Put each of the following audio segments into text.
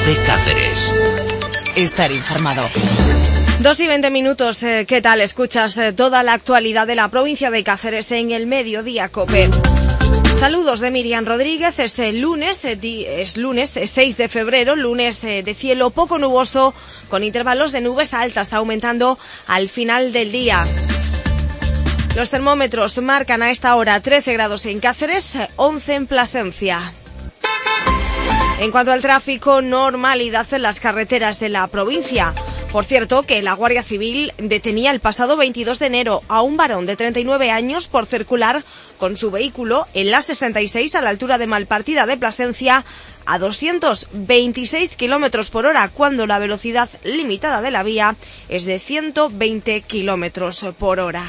COPE Cáceres. Estar informado. 2:20. ¿Qué tal? Escuchas toda la actualidad de la provincia de Cáceres en el Mediodía COPE. Saludos de Miriam Rodríguez. Es lunes 6 de febrero, lunes de cielo poco nuboso, con intervalos de nubes altas aumentando al final del día. Los termómetros marcan a esta hora 13 grados en Cáceres, 11 en Plasencia. En cuanto al tráfico, normalidad en las carreteras de la provincia. Por cierto, que la Guardia Civil detenía el pasado 22 de enero a un varón de 39 años por circular con su vehículo en la 66 a la altura de Malpartida de Plasencia a 226 kilómetros por hora, cuando la velocidad limitada de la vía es de 120 kilómetros por hora.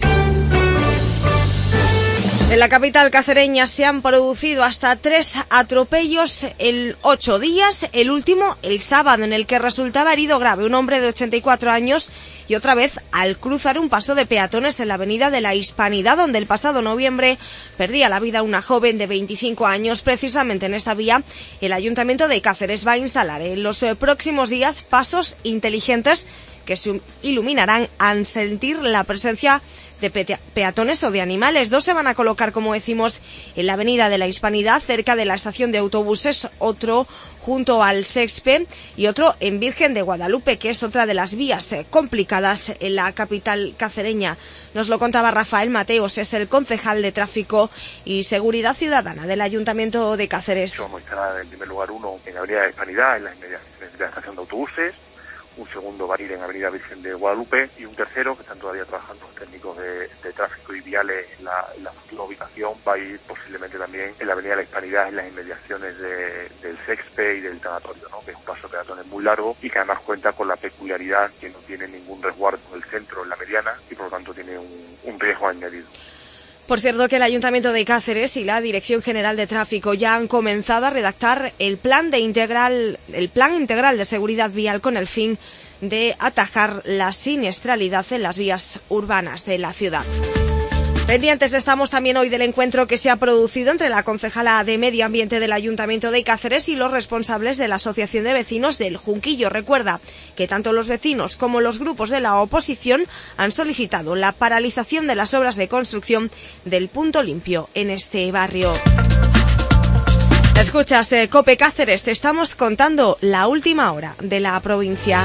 En la capital cacereña se han producido hasta 3 atropellos en 8 días, el último el sábado, en el que resultaba herido grave un hombre de 84 años y otra vez al cruzar un paso de peatones en la avenida de la Hispanidad, donde el pasado noviembre perdía la vida una joven de 25 años. Precisamente en esta vía, el Ayuntamiento de Cáceres va a instalar en los próximos días pasos inteligentes que se iluminarán al sentir la presencia de peatones o de animales. 2 se van a colocar, como decimos, en la avenida de la Hispanidad, cerca de la estación de autobuses, otro junto al Sexpe y otro en Virgen de Guadalupe, que es otra de las vías complicadas en la capital cacereña. Nos lo contaba Rafael Mateos, es el concejal de Tráfico y Seguridad Ciudadana del Ayuntamiento de Cáceres. Vamos a instalar en primer lugar uno en la avenida de la Hispanidad, en las inmediaciones de la estación de autobuses. Un segundo va a ir en Avenida Virgen de Guadalupe y un tercero, que están todavía trabajando los técnicos de tráfico y viales en la futura ubicación, va a ir posiblemente también en la Avenida de la Hispanidad, en las inmediaciones del Sexpe y del Tanatorio, ¿no? Que es un paso de peatones muy largo y que además cuenta con la peculiaridad que no tiene ningún resguardo en el centro, en la mediana, y por lo tanto tiene un riesgo añadido. Por cierto, que el Ayuntamiento de Cáceres y la Dirección General de Tráfico ya han comenzado a redactar el plan integral de seguridad vial con el fin de atajar la siniestralidad en las vías urbanas de la ciudad. Pendientes estamos también hoy del encuentro que se ha producido entre la concejala de Medio Ambiente del Ayuntamiento de Cáceres y los responsables de la Asociación de Vecinos del Junquillo. Recuerda que tanto los vecinos como los grupos de la oposición han solicitado la paralización de las obras de construcción del punto limpio en este barrio. Escuchas COPE Cáceres, te estamos contando la última hora de la provincia.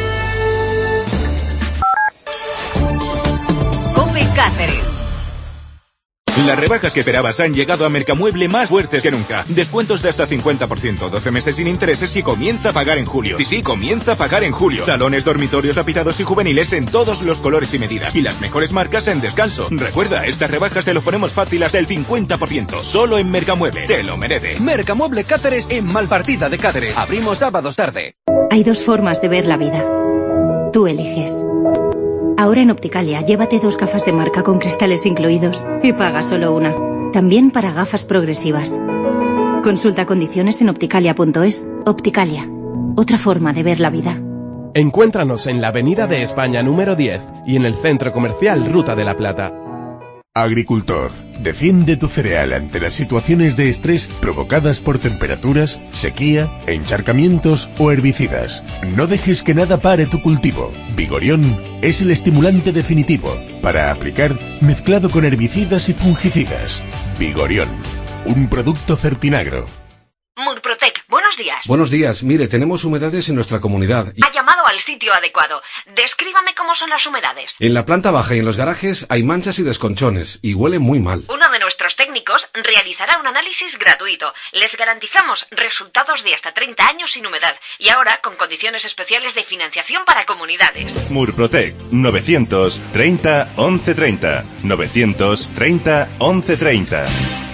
COPE Cáceres. Las rebajas que esperabas han llegado a Mercamueble más fuertes que nunca. Descuentos de hasta 50%, 12 meses sin intereses y comienza a pagar en julio. Sí, comienza a pagar en julio. Salones, dormitorios, tapizados y juveniles en todos los colores y medidas. Y las mejores marcas en descanso. Recuerda, estas rebajas te lo ponemos fácil hasta el 50%. Solo en Mercamueble. Te lo merece. Mercamueble Cáceres en Malpartida de Cáceres. Abrimos sábados tarde. Hay 2 formas de ver la vida. Tú eliges. Ahora en Opticalia, llévate 2 gafas de marca con cristales incluidos y paga solo una. También para gafas progresivas. Consulta condiciones en opticalia.es. Opticalia. Otra forma de ver la vida. Encuéntranos en la Avenida de España número 10 y en el Centro Comercial Ruta de la Plata. Agricultor, defiende tu cereal ante las situaciones de estrés provocadas por temperaturas, sequía, encharcamientos o herbicidas. No dejes que nada pare tu cultivo. Vigorión es el estimulante definitivo para aplicar mezclado con herbicidas y fungicidas. Vigorión, un producto Fertinagro. Murprotec, buenos días. Buenos días. Mire, tenemos humedades en nuestra comunidad. Ha llamado al sitio adecuado. Descríbame cómo son las humedades. En la planta baja y en los garajes hay manchas y desconchones y huele muy mal. Uno de nuestros técnicos realizará un análisis gratuito. Les garantizamos resultados de hasta 30 años sin humedad y ahora con condiciones especiales de financiación para comunidades. Murprotec, 930 1130. 930 1130.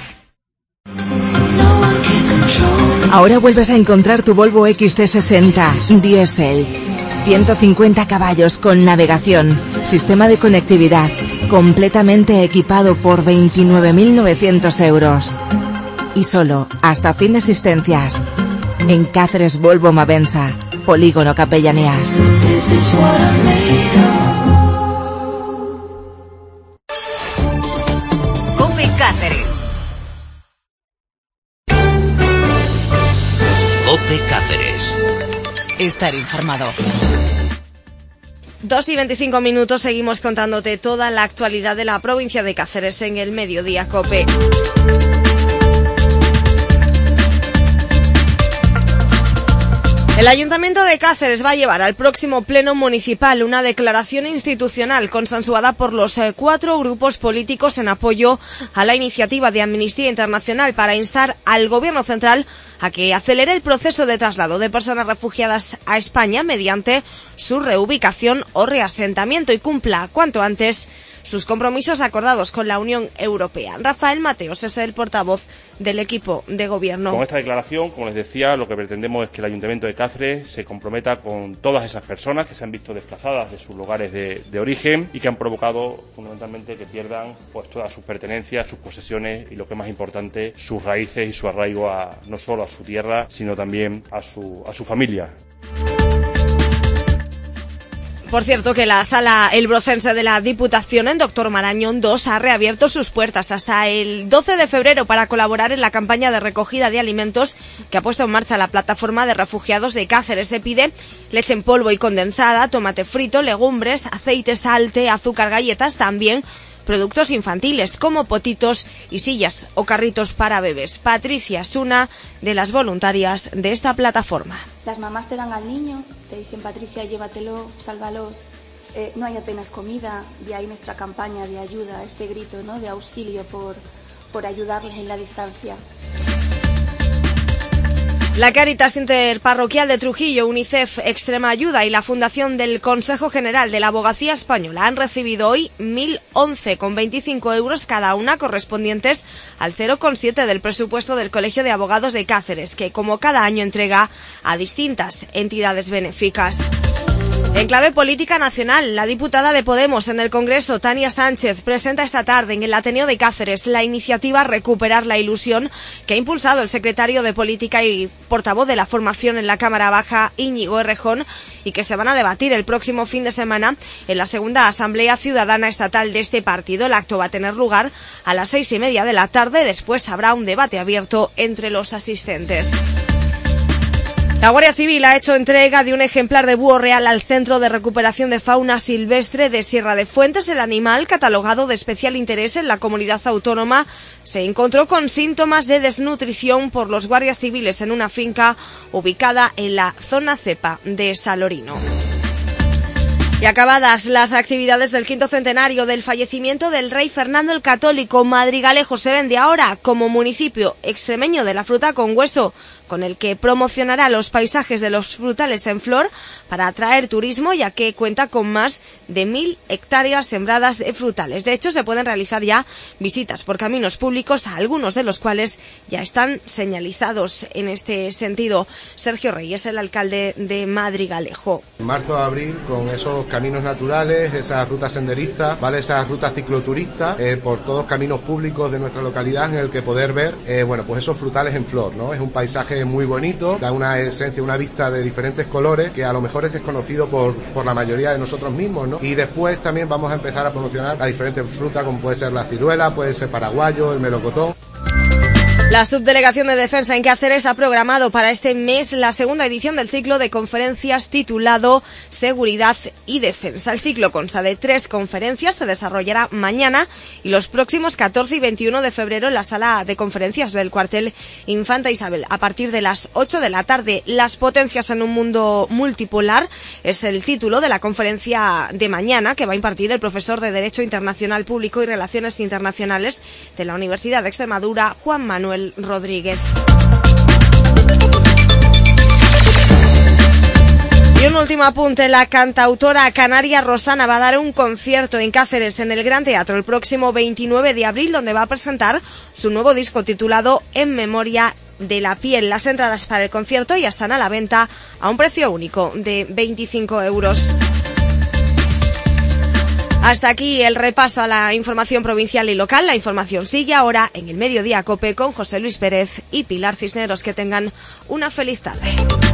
Ahora vuelves a encontrar tu Volvo XC60 Diesel. 150 caballos con navegación, sistema de conectividad, completamente equipado por 29.900 euros. Y solo hasta fin de existencias. En Cáceres Volvo Mavensa, Polígono Capellanías. COPE Cáceres. COPE Cáceres. estar informado. 2:25, seguimos contándote toda la actualidad de la provincia de Cáceres en el Mediodía COPE. El Ayuntamiento de Cáceres va a llevar al próximo Pleno Municipal una declaración institucional consensuada por los 4 grupos políticos en apoyo a la iniciativa de Amnistía Internacional para instar al Gobierno central a que acelere el proceso de traslado de personas refugiadas a España mediante su reubicación o reasentamiento y cumpla cuanto antes sus compromisos acordados con la Unión Europea. Rafael Mateos es el portavoz del equipo de gobierno. Con esta declaración, como les decía, lo que pretendemos es que el Ayuntamiento de Cáceres se comprometa con todas esas personas que se han visto desplazadas de sus lugares de origen y que han provocado fundamentalmente que pierdan pues todas sus pertenencias, sus posesiones y, lo que es más importante, sus raíces y su arraigo no solo a su tierra, sino también a su familia. Por cierto, que la Sala El Brocense de la Diputación en Doctor Marañón II ha reabierto sus puertas hasta el 12 de febrero para colaborar en la campaña de recogida de alimentos que ha puesto en marcha la plataforma de refugiados de Cáceres. Se pide leche en polvo y condensada, tomate frito, legumbres, aceite, sal, té, azúcar, galletas, también productos infantiles como potitos y sillas o carritos para bebés. Patricia es una de las voluntarias de esta plataforma. Las mamás te dan al niño, te dicen: Patricia, llévatelo, sálvalos. No hay apenas comida, de ahí nuestra campaña de ayuda, este grito, ¿no?, de auxilio por ayudarles en la distancia. La Cáritas Interparroquial de Trujillo, UNICEF Extrema Ayuda y la Fundación del Consejo General de la Abogacía Española han recibido hoy 1.011,25 euros cada una, correspondientes al 0,7 del presupuesto del Colegio de Abogados de Cáceres, que como cada año entrega a distintas entidades benéficas. En clave política nacional, la diputada de Podemos en el Congreso, Tania Sánchez, presenta esta tarde en el Ateneo de Cáceres la iniciativa Recuperar la Ilusión que ha impulsado el secretario de Política y portavoz de la formación en la Cámara Baja, Íñigo Errejón, y que se van a debatir el próximo fin de semana en la segunda Asamblea Ciudadana Estatal de este partido. El acto va a tener lugar a las 6:30 de la tarde. Después habrá un debate abierto entre los asistentes. La Guardia Civil ha hecho entrega de un ejemplar de búho real al Centro de Recuperación de Fauna Silvestre de Sierra de Fuentes. El animal, catalogado de especial interés en la comunidad autónoma, se encontró con síntomas de desnutrición por los guardias civiles en una finca ubicada en la zona cepa de Salorino. Y acabadas las actividades del 5º centenario del fallecimiento del rey Fernando el Católico, Madrigalejo se vende ahora como municipio extremeño de la fruta con hueso, con el que promocionará los paisajes de los frutales en flor para atraer turismo, ya que cuenta con más de 1.000 hectáreas sembradas de frutales. De hecho, se pueden realizar ya visitas por caminos públicos, algunos de los cuales ya están señalizados en este sentido. Sergio Rey es el alcalde de Madrigalejo. Marzo a abril, con esos caminos naturales, esas rutas senderistas, ¿vale?, esas rutas cicloturistas, por todos caminos públicos de nuestra localidad en el que poder ver, pues esos frutales en flor, ¿no? Es un paisaje muy bonito, da una esencia, una vista de diferentes colores que a lo mejor es desconocido por la mayoría de nosotros mismos, ¿no? Y después también vamos a empezar a promocionar a diferentes frutas, como puede ser la ciruela, puede ser paraguayo, el melocotón. La Subdelegación de Defensa en Cáceres ha programado para este mes la segunda edición del ciclo de conferencias titulado Seguridad y Defensa. El ciclo consta de 3 conferencias, se desarrollará mañana y los próximos 14 y 21 de febrero en la sala de conferencias del cuartel Infanta Isabel. A partir de las 8 de la tarde, las potencias en un mundo multipolar es el título de la conferencia de mañana, que va a impartir el profesor de Derecho Internacional Público y Relaciones Internacionales de la Universidad de Extremadura, Juan Manuel Rodríguez. Y un último apunte, la cantautora canaria Rosana va a dar un concierto en Cáceres en el Gran Teatro el próximo 29 de abril, donde va a presentar su nuevo disco titulado En Memoria de la Piel. Las entradas para el concierto ya están a la venta a un precio único de 25 euros. Hasta aquí el repaso a la información provincial y local. La información sigue ahora en el Mediodía COPE con José Luis Pérez y Pilar Cisneros. Que tengan una feliz tarde.